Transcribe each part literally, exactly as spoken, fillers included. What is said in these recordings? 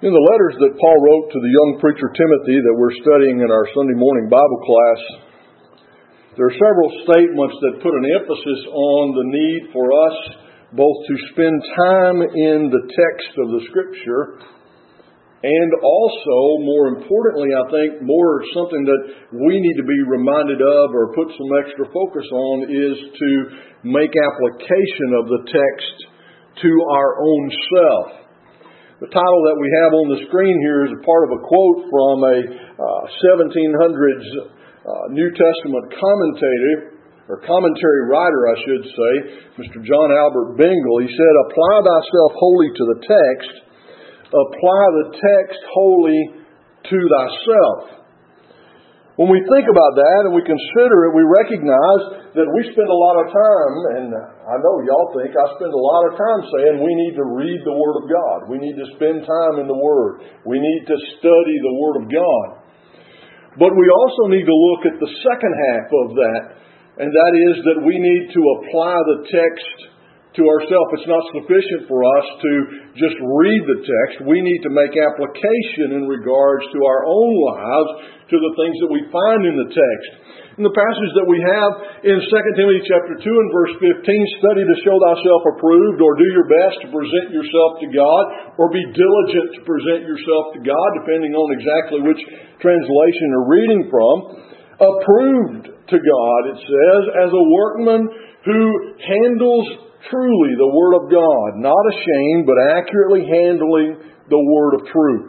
In the letters that Paul wrote to the young preacher Timothy that we're studying in our Sunday morning Bible class, there are several statements that put an emphasis on the need for us both to spend time in the text of the Scripture and also, more importantly, I think, more something that we need to be reminded of or put some extra focus on is to make application of the text to our own self. The title that we have on the screen here is a part of a quote from a uh, seventeen hundreds uh, New Testament commentator, or commentary writer, I should say, Mister John Albert Bengel. He said, "Apply thyself wholly to the text. Apply the text wholly to thyself." When we think about that and we consider it, we recognize that we spend a lot of time, and I know y'all think I spend a lot of time saying we need to read the Word of God. We need to spend time in the Word. We need to study the Word of God. But we also need to look at the second half of that, and that is that we need to apply the text to ourselves. It's not sufficient for us to just read the text. We need to make application in regards to our own lives to the things that we find in the text. In the passage that we have in Second Timothy chapter two and verse fifteen, study to show thyself approved, or do your best to present yourself to God, or be diligent to present yourself to God, depending on exactly which translation you're reading from. Approved to God, it says, as a workman who handles truly the Word of God, not ashamed, but accurately handling the Word of truth.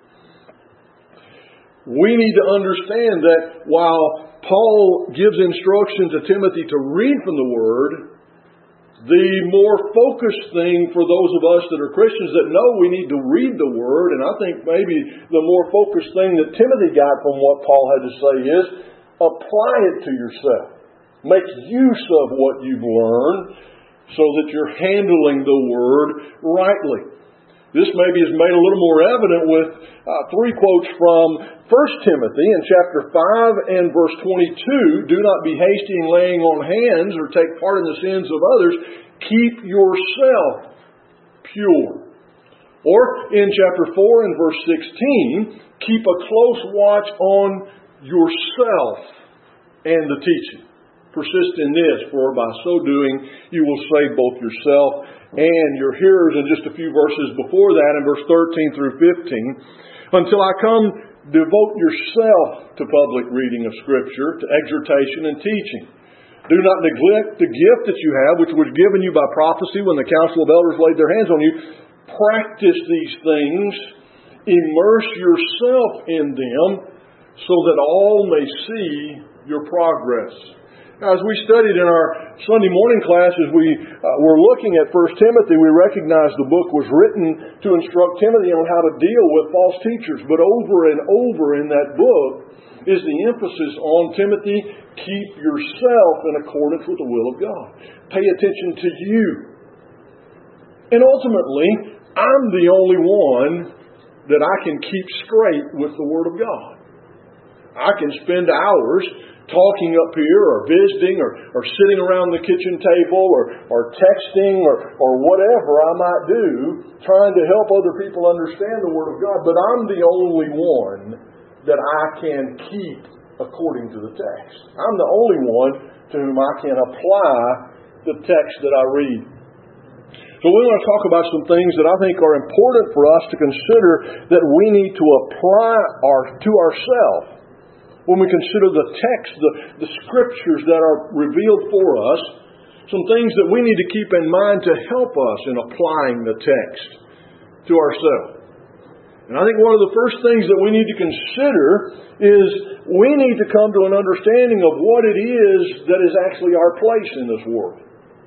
We need to understand that while Paul gives instruction to Timothy to read from the Word, the more focused thing for those of us that are Christians that know we need to read the Word, and I think maybe the more focused thing that Timothy got from what Paul had to say is, apply it to yourself. Make use of what you've learned so that you're handling the Word rightly. This maybe is made a little more evident with uh, three quotes from First Timothy in chapter five and verse twenty-two. Do not be hasty in laying on hands or take part in the sins of others. Keep yourself pure. Or in chapter four and verse sixteen, keep a close watch on yourself and the teaching. Persist in this, for by so doing you will save both yourself and your hearers. And just a few verses before that, in verse thirteen through fifteen, until I come, devote yourself to public reading of Scripture, to exhortation and teaching. Do not neglect the gift that you have, which was given you by prophecy when the council of elders laid their hands on you. Practice these things. Immerse yourself in them, so that all may see your progress. Now, as we studied in our Sunday morning class, as we uh, were looking at First Timothy, we recognized the book was written to instruct Timothy on how to deal with false teachers. But over and over in that book is the emphasis on Timothy, keep yourself in accordance with the will of God. Pay attention to you. And ultimately, I'm the only one that I can keep straight with the Word of God. I can spend hours talking up here or visiting or, or sitting around the kitchen table or, or texting or, or whatever I might do, trying to help other people understand the Word of God. But I'm the only one that I can keep according to the text. I'm the only one to whom I can apply the text that I read. So we want to talk about some things that I think are important for us to consider that we need to apply our, to ourselves. When we consider the text, the, the Scriptures that are revealed for us, some things that we need to keep in mind to help us in applying the text to ourselves. And I think one of the first things that we need to consider is we need to come to an understanding of what it is that is actually our place in this world.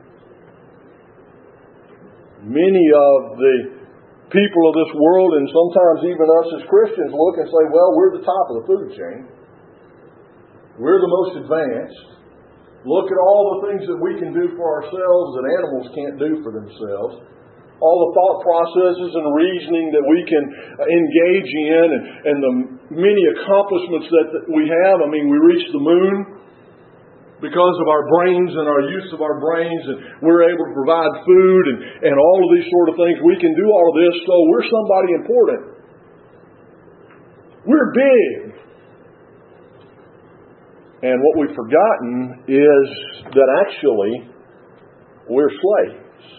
Many of the people of this world, and sometimes even us as Christians, look and say, well, we're the top of the food chain. We're the most advanced. Look at all the things that we can do for ourselves that animals can't do for themselves. All the thought processes and reasoning that we can engage in, and, and the many accomplishments that, that we have. I mean, we reached the moon because of our brains and our use of our brains, and we're able to provide food and, and all of these sort of things. We can do all of this, so we're somebody important. We're big. And what we've forgotten is that actually we're slaves.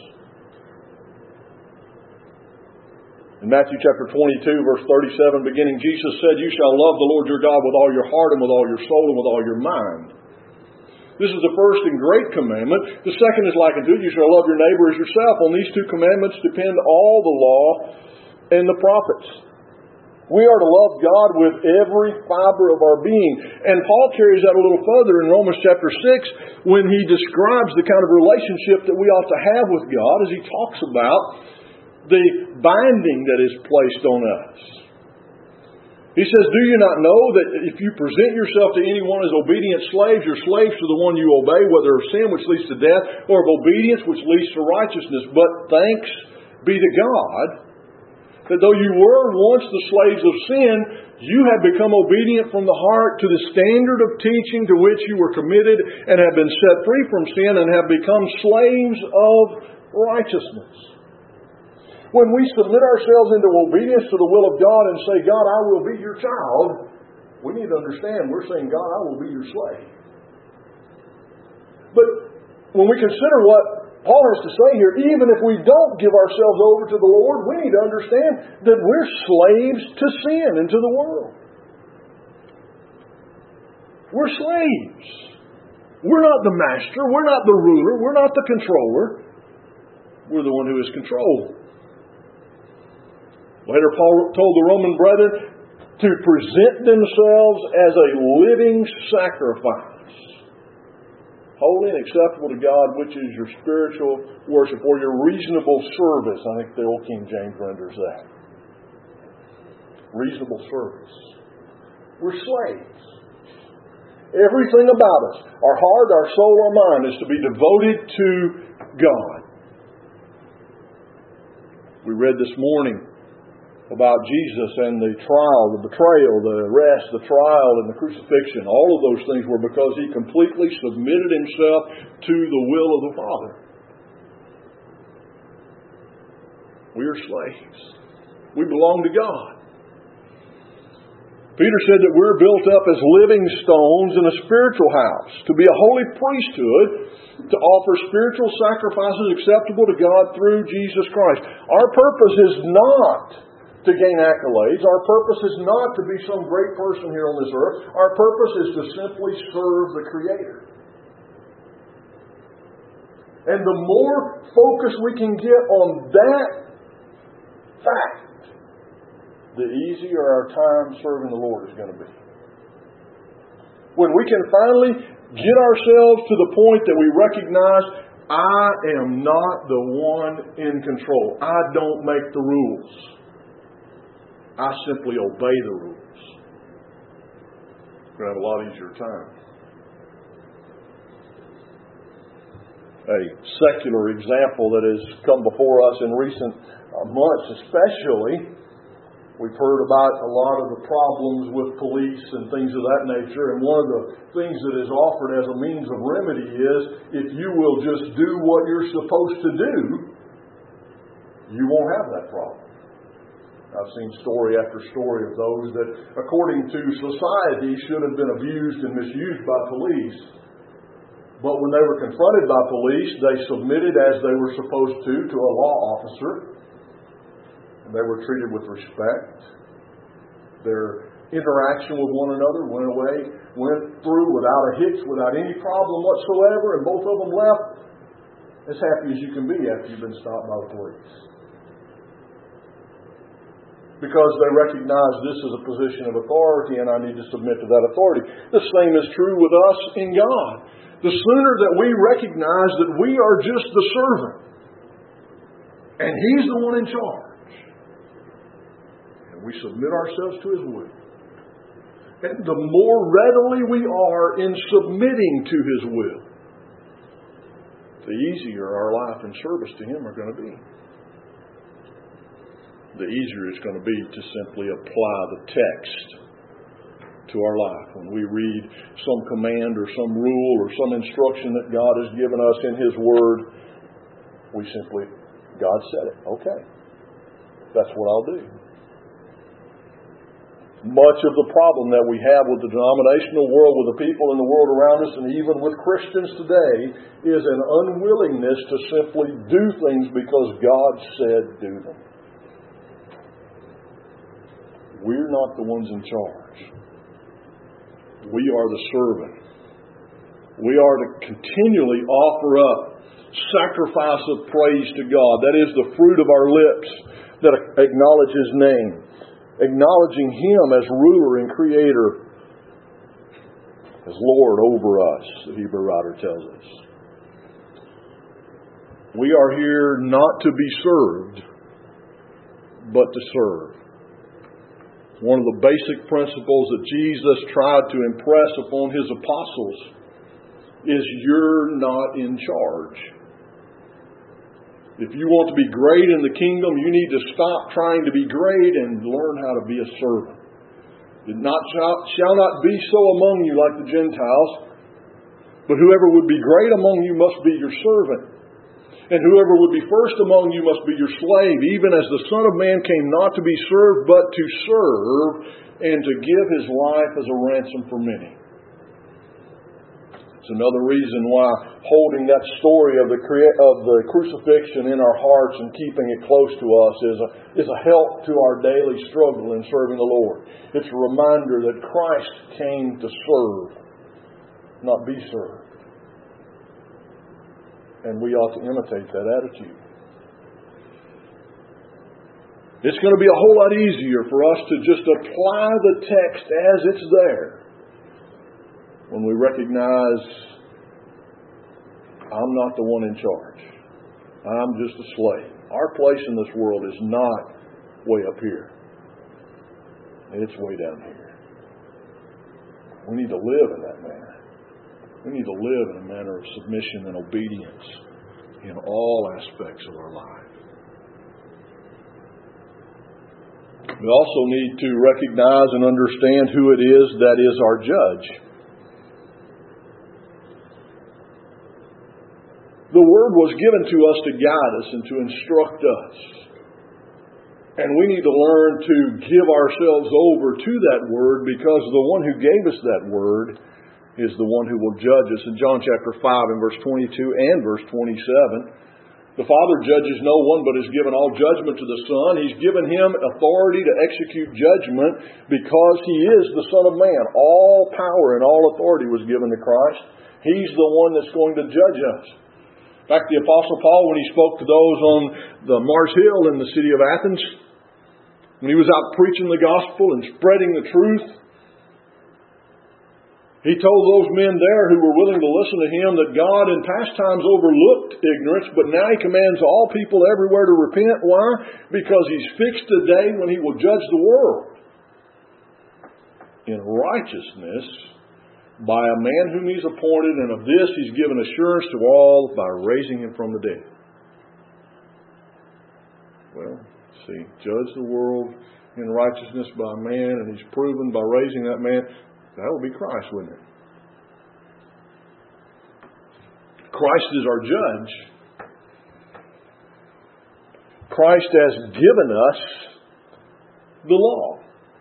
In Matthew chapter twenty-two, verse thirty-seven, beginning, Jesus said, "You shall love the Lord your God with all your heart and with all your soul and with all your mind." This is the first and great commandment. The second is like unto it, you shall love your neighbor as yourself. On these two commandments depend all the law and the prophets. We are to love God with every fiber of our being. And Paul carries that a little further in Romans chapter six when he describes the kind of relationship that we ought to have with God as he talks about the binding that is placed on us. He says, "Do you not know that if you present yourself to anyone as obedient slaves, you're slaves to the one you obey, whether of sin which leads to death, or of obedience which leads to righteousness? But thanks be to God, that though you were once the slaves of sin, you have become obedient from the heart to the standard of teaching to which you were committed, and have been set free from sin, and have become slaves of righteousness." When we submit ourselves into obedience to the will of God and say, "God, I will be your child," we need to understand we're saying, "God, I will be your slave." But when we consider what Paul has to say here, even if we don't give ourselves over to the Lord, we need to understand that we're slaves to sin and to the world. We're slaves. We're not the master. We're not the ruler. We're not the controller. We're the one who is controlled. Later, Paul told the Roman brethren to present themselves as a living sacrifice, holy and acceptable to God, which is your spiritual worship, or your reasonable service. I think the Old King James renders that. Reasonable service. We're slaves. Everything about us, our heart, our soul, our mind, is to be devoted to God. We read this morning about Jesus and the trial, the betrayal, the arrest, the trial, and the crucifixion. All of those things were because He completely submitted Himself to the will of the Father. We are slaves. We belong to God. Peter said that we're built up as living stones in a spiritual house, to be a holy priesthood, to offer spiritual sacrifices acceptable to God through Jesus Christ. Our purpose is not to gain accolades. Our purpose is not to be some great person here on this earth. Our purpose is to simply serve the Creator. And the more focus we can get on that fact, the easier our time serving the Lord is going to be. When we can finally get ourselves to the point that we recognize, I am not the one in control. I don't make the rules. I simply obey the rules. We're going to have a lot easier time. A secular example that has come before us in recent months especially, we've heard about a lot of the problems with police and things of that nature, and one of the things that is offered as a means of remedy is, if you will just do what you're supposed to do, you won't have that problem. I've seen story after story of those that, according to society, should have been abused and misused by police. But when they were confronted by police, they submitted as they were supposed to to a law officer. And they were treated with respect. Their interaction with one another went away, went through without a hitch, without any problem whatsoever, and both of them left as happy as you can be after you've been stopped by the police. Because they recognize this is a position of authority and I need to submit to that authority. The same is true with us in God. The sooner that we recognize that we are just the servant and He's the one in charge, and we submit ourselves to His will, and the more readily we are in submitting to His will, the easier our life and service to Him are going to be. The easier it's going to be to simply apply the text to our life. When we read some command or some rule or some instruction that God has given us in His Word, we simply, God said it. Okay. That's what I'll do. Much of the problem that we have with the denominational world, with the people in the world around us, and even with Christians today, is an unwillingness to simply do things because God said do them. We're not the ones in charge. We are the servant. We are to continually offer up sacrifice of praise to God. That is the fruit of our lips that acknowledge His name. Acknowledging Him as ruler and creator, as Lord over us, the Hebrew writer tells us. We are here not to be served, but to serve. One of the basic principles that Jesus tried to impress upon His apostles is you're not in charge. If you want to be great in the kingdom, you need to stop trying to be great and learn how to be a servant. It not shall, shall not be so among you like the Gentiles, but whoever would be great among you must be your servant. And whoever would be first among you must be your slave, even as the Son of Man came not to be served, but to serve, and to give His life as a ransom for many. It's another reason why holding that story of the of the crucifixion in our hearts and keeping it close to us is a, is a help to our daily struggle in serving the Lord. It's a reminder that Christ came to serve, not be served. And we ought to imitate that attitude. It's going to be a whole lot easier for us to just apply the text as it's there when we recognize I'm not the one in charge. I'm just a slave. Our place in this world is not way up here. It's way down here. We need to live in that manner. We need to live in a manner of submission and obedience in all aspects of our life. We also need to recognize and understand who it is that is our judge. The Word was given to us to guide us and to instruct us. And we need to learn to give ourselves over to that Word, because the one who gave us that Word is the one who will judge us. In John chapter five and verse twenty-two and verse twenty-seven, the Father judges no one, but has given all judgment to the Son. He's given Him authority to execute judgment because He is the Son of Man. All power and all authority was given to Christ. He's the one that's going to judge us. In fact, the Apostle Paul, when he spoke to those on the Mars Hill in the city of Athens, when he was out preaching the gospel and spreading the truth, he told those men there who were willing to listen to him that God in past times overlooked ignorance, but now He commands all people everywhere to repent. Why? Because He's fixed a day when He will judge the world in righteousness by a man whom He's appointed, and of this He's given assurance to all by raising Him from the dead. Well, see, judge the world in righteousness by a man, and He's proven by raising that man. That would be Christ, wouldn't it? Christ is our judge. Christ has given us the law.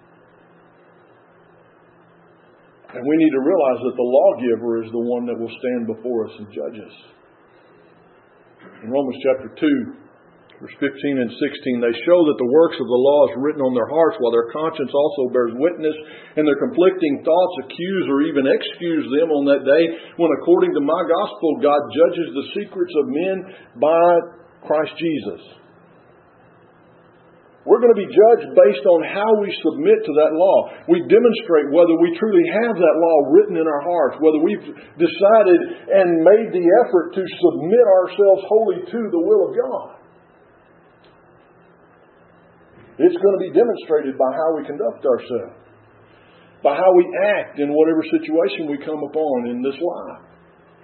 And we need to realize that the lawgiver is the one that will stand before us and judge us. In Romans chapter two, verse fifteen and sixteen, they show that the works of the law is written on their hearts, while their conscience also bears witness, and their conflicting thoughts accuse or even excuse them on that day when, according to my gospel, God judges the secrets of men by Christ Jesus. We're going to be judged based on how we submit to that law. We demonstrate whether we truly have that law written in our hearts, whether we've decided and made the effort to submit ourselves wholly to the will of God. It's going to be demonstrated by how we conduct ourselves, by how we act in whatever situation we come upon in this life,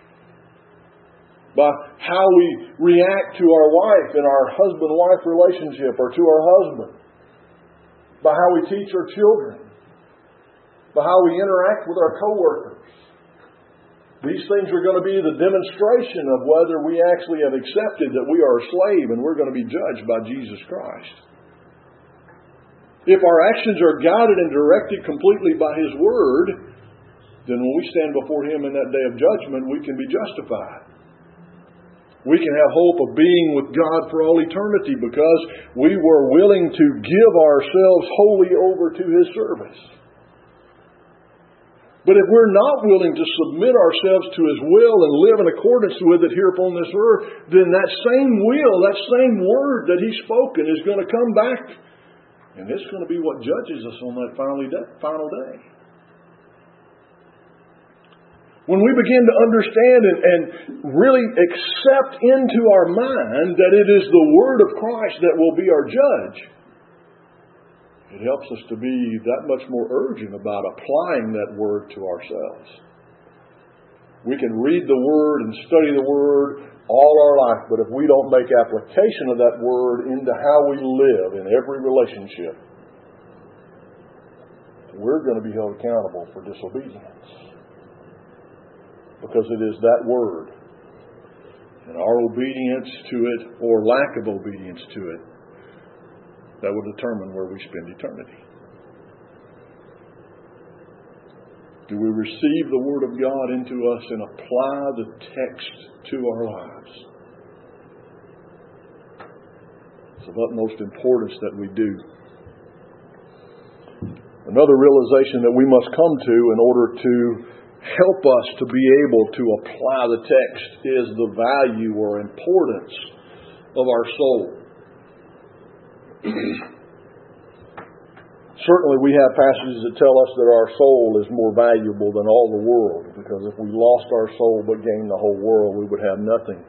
by how we react to our wife in our husband-wife relationship, or to our husband, by how we teach our children, by how we interact with our coworkers. These things are going to be the demonstration of whether we actually have accepted that we are a slave and we're going to be judged by Jesus Christ. If our actions are guided and directed completely by His Word, then when we stand before Him in that day of judgment, we can be justified. We can have hope of being with God for all eternity because we were willing to give ourselves wholly over to His service. But if we're not willing to submit ourselves to His will and live in accordance with it here upon this earth, then that same will, that same Word that He's spoken is going to come back. And it's going to be what judges us on that final day. When we begin to understand and, and really accept into our mind that it is the Word of Christ that will be our judge, it helps us to be that much more urgent about applying that Word to ourselves. We can read the Word and study the Word all our life, but if we don't make application of that Word into how we live in every relationship, we're going to be held accountable for disobedience. Because it is that Word and our obedience to it or lack of obedience to it that will determine where we spend eternity. Do we receive the Word of God into us and apply the text to our lives? It's of utmost importance that we do. Another realization that we must come to in order to help us to be able to apply the text is the value or importance of our soul. Certainly we have passages that tell us that our soul is more valuable than all the world, because if we lost our soul but gained the whole world, we would have nothing.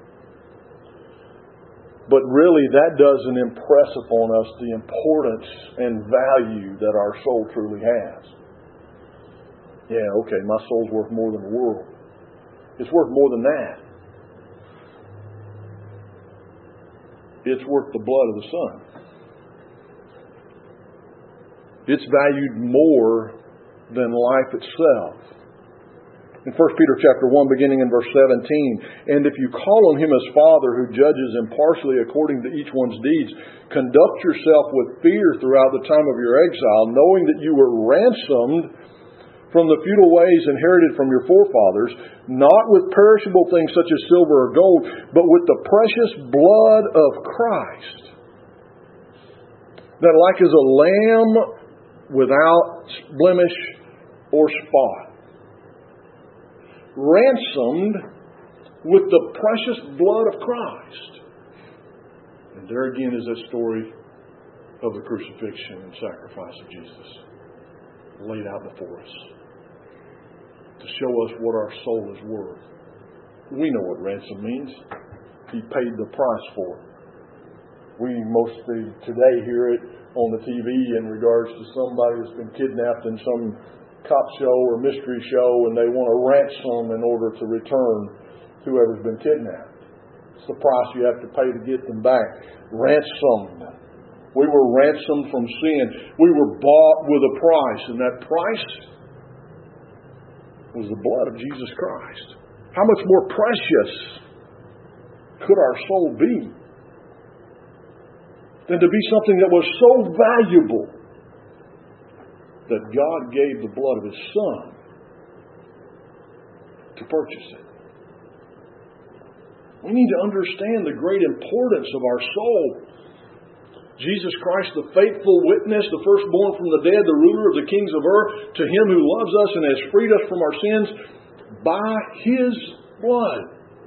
But really that doesn't impress upon us the importance and value that our soul truly has. Yeah, okay, my soul's worth more than the world. It's worth more than that. It's worth the blood of the Son. It's valued more than life itself. In First Peter chapter one, beginning in verse seventeen, and if you call on Him as Father who judges impartially according to each one's deeds, conduct yourself with fear throughout the time of your exile, knowing that you were ransomed from the futile ways inherited from your forefathers, not with perishable things such as silver or gold, but with the precious blood of Christ, that like as a lamb without blemish or spot, ransomed with the precious blood of Christ. And there again is that story of the crucifixion and sacrifice of Jesus laid out before us, to show us what our soul is worth. We know what ransom means. He paid the price for it. We mostly today hear it on the T V in regards to somebody that's been kidnapped in some cop show or mystery show, and they want a ransom in order to return whoever's been kidnapped. It's the price you have to pay to get them back. Ransomed. We were ransomed from sin. We were bought with a price, and that price was the blood of Jesus Christ. How much more precious could our soul be than to be something that was so valuable that God gave the blood of His Son to purchase it? We need to understand the great importance of our soul. Jesus Christ, the faithful witness, the firstborn from the dead, the ruler of the kings of earth, to Him who loves us and has freed us from our sins by His blood.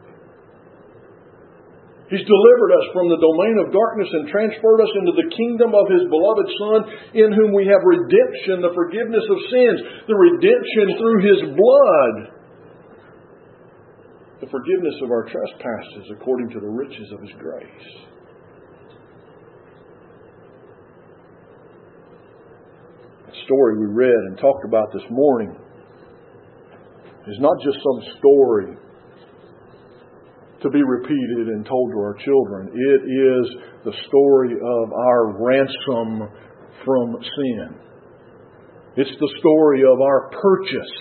He's delivered us from the domain of darkness and transferred us into the kingdom of His beloved Son, in whom we have redemption, the forgiveness of sins, the redemption through His blood, the forgiveness of our trespasses according to the riches of His grace. Story we read and talked about this morning is not just some story to be repeated and told to our children. It is the story of our ransom from sin. It's the story of our purchase.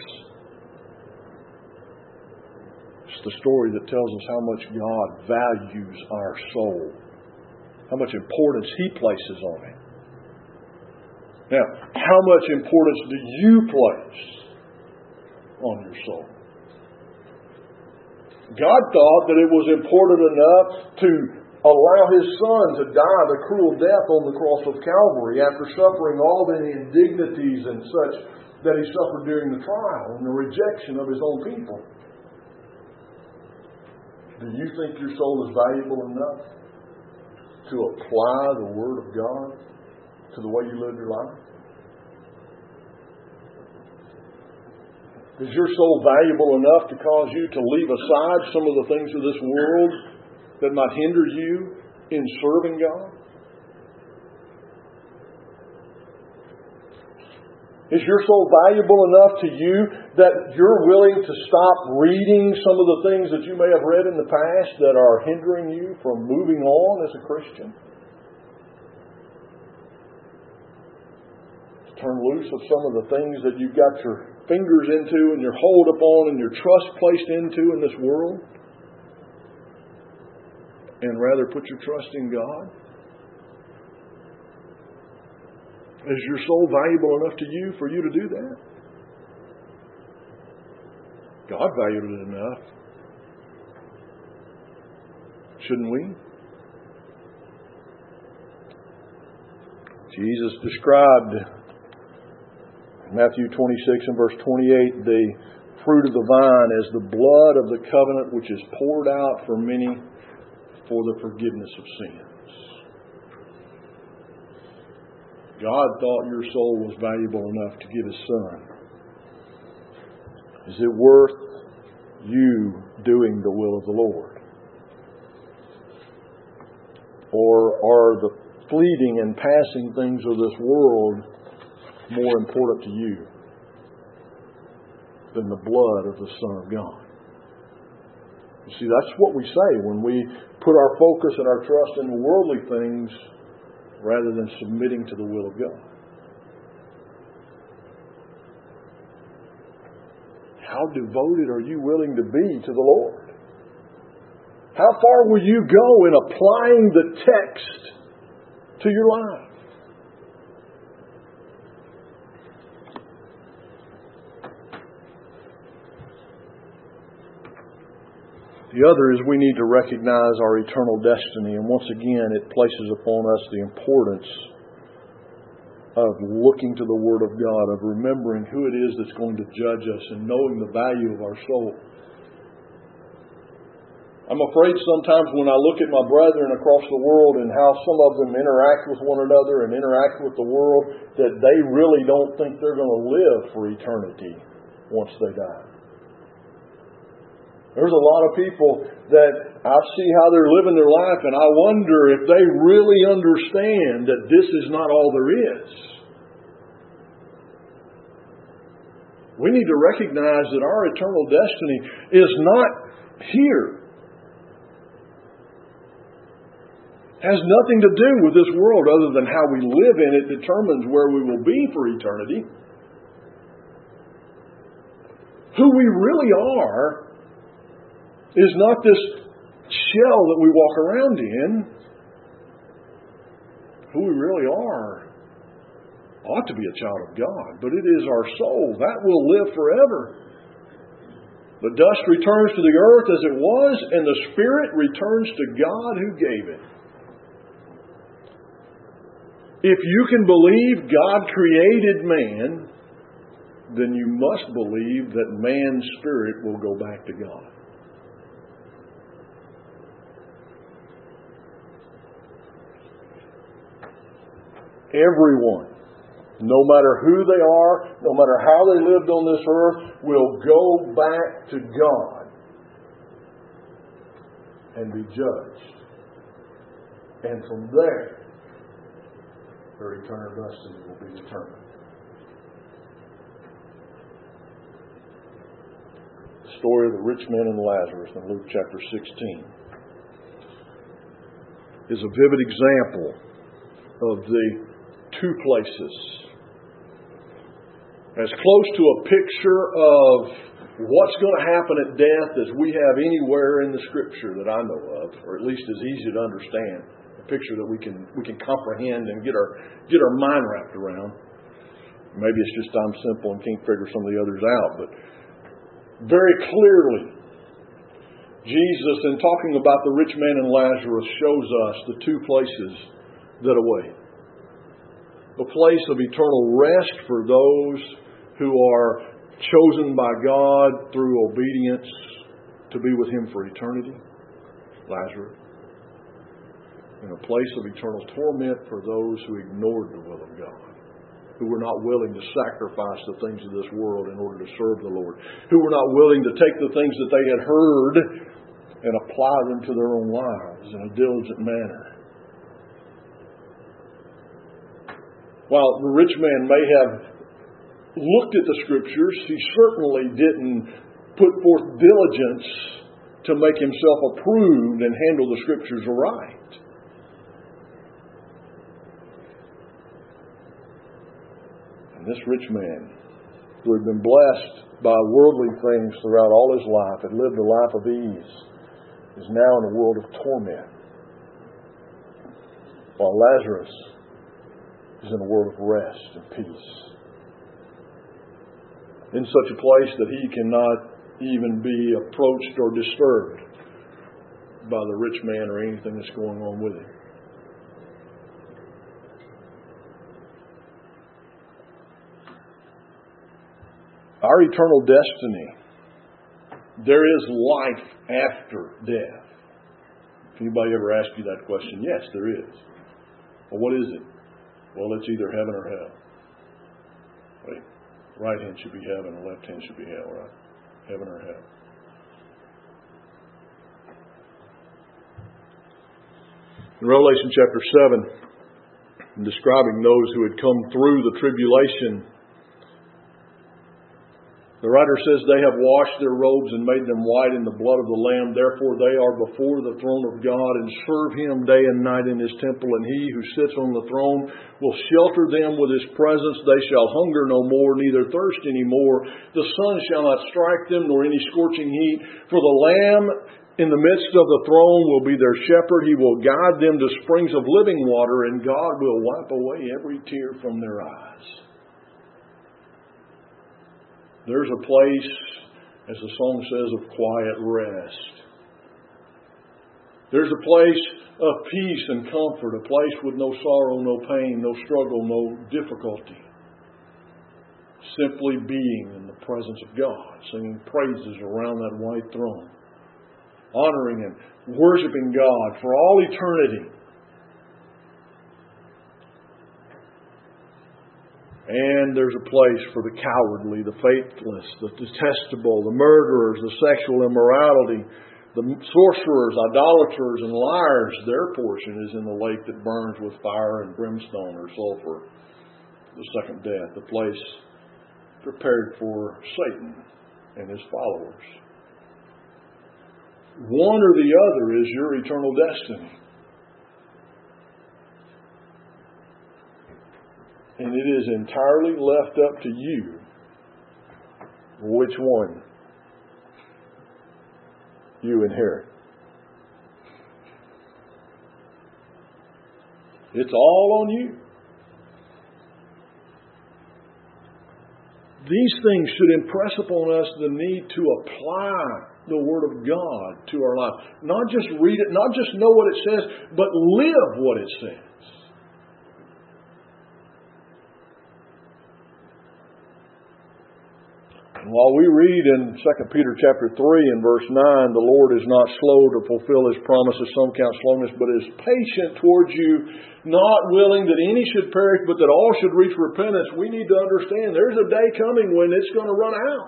It's the story that tells us how much God values our soul, how much importance He places on it. Now, how much importance do you place on your soul? God thought that it was important enough to allow His Son to die the cruel death on the cross of Calvary after suffering all the indignities and such that He suffered during the trial and the rejection of His own people. Do you think your soul is valuable enough to apply the Word of God to the way you live your life? Is your soul valuable enough to cause you to leave aside some of the things of this world that might hinder you in serving God? Is your soul valuable enough to you that you're willing to stop reading some of the things that you may have read in the past that are hindering you from moving on as a Christian? To turn loose of some of the things that you've got your fingers into and your hold upon and your trust placed into in this world, and rather put your trust in God? Is your soul valuable enough to you for you to do that? God valued it enough. Shouldn't we? Jesus described Matthew twenty-six and verse twenty-eight, the fruit of the vine as the blood of the covenant which is poured out for many for the forgiveness of sins. God thought your soul was valuable enough to give His Son. Is it worth you doing the will of the Lord? Or are the fleeting and passing things of this world more important to you than the blood of the Son of God? You see, that's what we say when we put our focus and our trust in worldly things rather than submitting to the will of God. How devoted are you willing to be to the Lord? How far will you go in applying the text to your life? The other is we need to recognize our eternal destiny. And once again, it places upon us the importance of looking to the Word of God, of remembering who it is that's going to judge us and knowing the value of our soul. I'm afraid sometimes when I look at my brethren across the world and how some of them interact with one another and interact with the world, that they really don't think they're going to live for eternity once they die. There's a lot of people that I see how they're living their life, and I wonder if they really understand that this is not all there is. We need to recognize that our eternal destiny is not here. It has nothing to do with this world other than how we live in it determines where we will be for eternity. Who we really are is not this shell that we walk around in. Who we really are ought to be a child of God, but it is our soul. That will live forever. The dust returns to the earth as it was, and the spirit returns to God who gave it. If you can believe God created man, then you must believe that man's spirit will go back to God. Everyone, no matter who they are, no matter how they lived on this earth, will go back to God and be judged. And from there, their eternal destiny will be determined. The story of the rich man and Lazarus in Luke chapter sixteen is a vivid example of the two places. As close to a picture of what's going to happen at death as we have anywhere in the Scripture that I know of, or at least as easy to understand, a picture that we can we can comprehend and get our get our mind wrapped around. Maybe it's just I'm simple and can't figure some of the others out, but very clearly, Jesus, in talking about the rich man and Lazarus, shows us the two places that await. A place of eternal rest for those who are chosen by God through obedience to be with Him for eternity, Lazarus. And a place of eternal torment for those who ignored the will of God, who were not willing to sacrifice the things of this world in order to serve the Lord, who were not willing to take the things that they had heard and apply them to their own lives in a diligent manner. While the rich man may have looked at the Scriptures, he certainly didn't put forth diligence to make himself approved and handle the Scriptures right. This rich man, who had been blessed by worldly things throughout all his life, had lived a life of ease, is now in a world of torment. While Lazarus is in a world of rest and peace. In such a place that he cannot even be approached or disturbed by the rich man or anything that's going on with him. Our eternal destiny, there is life after death. If anybody ever asked you that question, yes, there is. Well, what is it? Well, it's either heaven or hell. Wait, right hand should be heaven, and left hand should be hell, right? Heaven or hell. In Revelation chapter seven, describing those who had come through the tribulation, the writer says, they have washed their robes and made them white in the blood of the Lamb. Therefore they are before the throne of God and serve Him day and night in His temple. And He who sits on the throne will shelter them with His presence. They shall hunger no more, neither thirst any more. The sun shall not strike them, nor any scorching heat. For the Lamb in the midst of the throne will be their shepherd. He will guide them to springs of living water, and God will wipe away every tear from their eyes. There's a place, as the song says, of quiet rest. There's a place of peace and comfort, a place with no sorrow, no pain, no struggle, no difficulty. Simply being in the presence of God, singing praises around that white throne, honoring and worshiping God for all eternity. And there's a place for the cowardly, the faithless, the detestable, the murderers, the sexual immorality, the sorcerers, idolaters, and liars. Their portion is in the lake that burns with fire and brimstone or sulfur, the second death, the place prepared for Satan and his followers. One or the other is your eternal destiny. And it is entirely left up to you which one you inherit. It's all on you. These things should impress upon us the need to apply the Word of God to our life. Not just read it, not just know what it says, but live what it says. And while we read in Second Peter chapter three and verse nine, the Lord is not slow to fulfill His promises, some count slowness, but is patient towards you, not willing that any should perish, but that all should reach repentance. We need to understand there's a day coming when it's going to run out.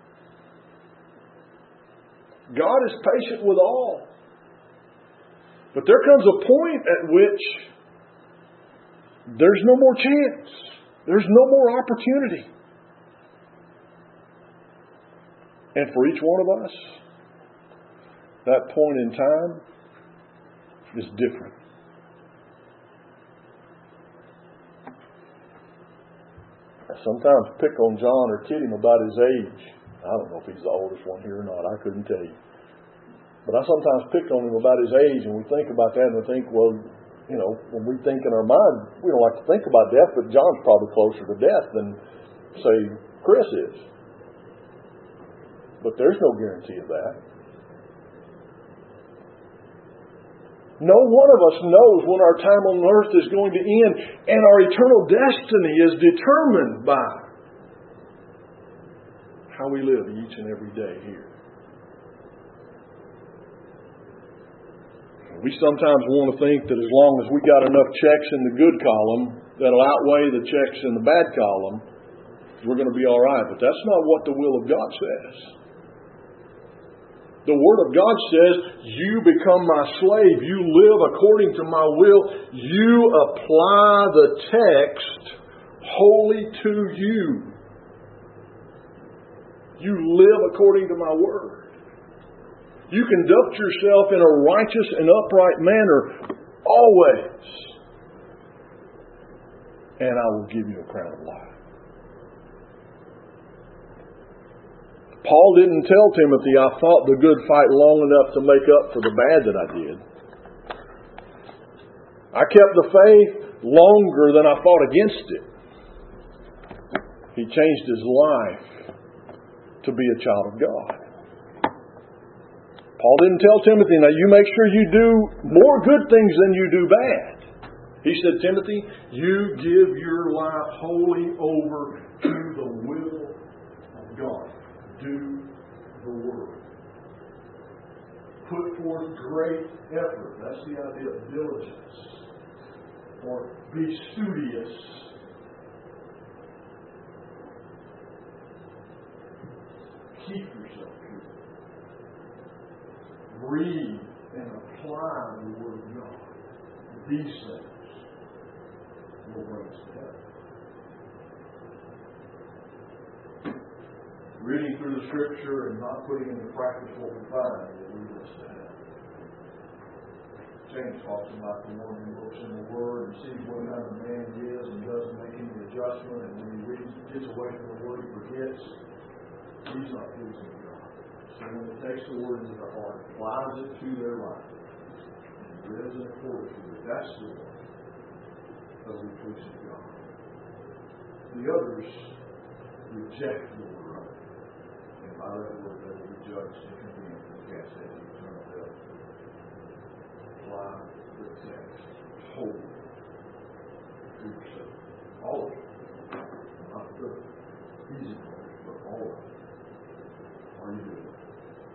God is patient with all. But there comes a point at which there's no more chance. There's no more opportunity. And for each one of us, that point in time is different. I sometimes pick on John or kid him about his age. I don't know if he's the oldest one here or not. I couldn't tell you. But I sometimes pick on him about his age, and we think about that and we think, well, you know, when we think in our mind, we don't like to think about death, but John's probably closer to death than, say, Chris is. But there's no guarantee of that. No one of us knows when our time on earth is going to end, and our eternal destiny is determined by how we live each and every day here. We sometimes want to think that as long as we got enough checks in the good column that'll outweigh the checks in the bad column, we're going to be all right. But that's not what the will of God says. The Word of God says, you become my slave. You live according to my will. You apply the text wholly to you. You live according to my Word. You conduct yourself in a righteous and upright manner always. And I will give you a crown of life. Paul didn't tell Timothy, I fought the good fight long enough to make up for the bad that I did. I kept the faith longer than I fought against it. He changed his life to be a child of God. Paul didn't tell Timothy, now you make sure you do more good things than you do bad. He said, Timothy, you give your life wholly over to the will of God. Do the Word. Put forth great effort. That's the idea of diligence. Or be studious. Keep yourself pure. Read and apply the Word of God. These things will bring us to heaven. Reading through the Scripture and not putting into practice what we find will lead us to heaven. James talks about the one who looks in the Word and sees what kind of man he is and doesn't make any adjustment, and when he reads, gets away from the Word, he forgets. He's not pleasing to God. So when he takes the Word into their heart, applies it to their life, and lives in accordance with it, that's the one that will be pleasing to God. The others reject the Word of it. And by that word, they will be judged and condemned and cast into eternal hell. Apply the text wholly to yourself. All of it. Not the easy part, but all of it. Are you doing it?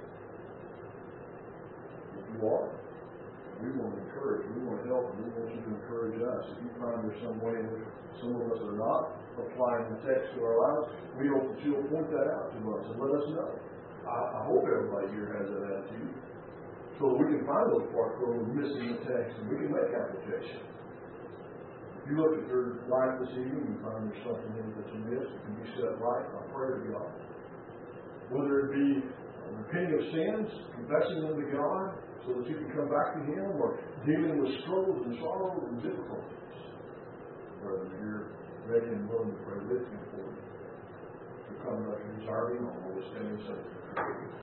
If you are, we want to encourage, we want to help, and we want you to encourage us. If you find there's some way in which some of us are not applying the text to our lives, we hope that you'll point that out to us and let us know. I, I hope everybody here has that attitude, so that we can find those parts where we're missing the text and we can make application. If you look at your life this evening and find there's something in it that you missed, it can be set right by prayer to God. Whether it be repenting of sins, confessing them to God, so that you can come back to Him, or dealing with struggles and sorrows and difficulties. Whether you're ready and willing to pray with Him for you. To come back and desire Him, always stand and say,